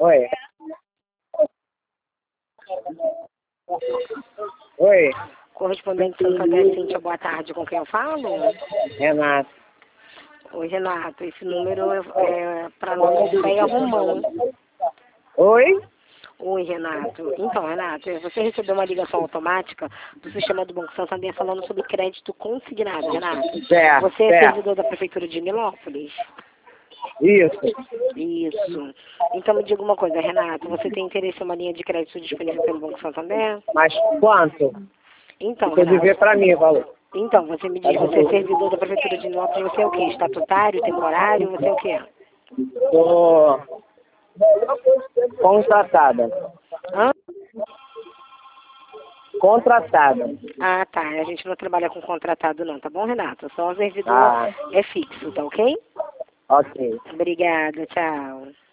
Oi. Oi, Correspondente Santander, Cíntia, boa tarde. Com quem eu falo? Renato. Oi, Renato. Esse número é para nome de Péia Romão. Oi? Oi, Renato. Então, Renato, você recebeu uma ligação automática do sistema do Banco Santander falando sobre crédito consignado, Renato. Certo, Você é certo. servidor da Prefeitura de Nilópolis? Isso. Isso. Então me diga uma coisa, Renato, você tem interesse em uma linha de crédito disponível pelo Banco Santander? Mas quanto? Então, Você devia Renato, pra mim, valor. então, você me diz, você é servidor da Prefeitura de Nilópolis, você é o quê? Estatutário, temporário, você é o quê? Tô contratada. Hã? Contratada. Ah, tá. A gente não trabalha com contratado não, tá bom, Renato? Só o servidor Ah, é fixo, tá ok? ok. Obrigada, tchau.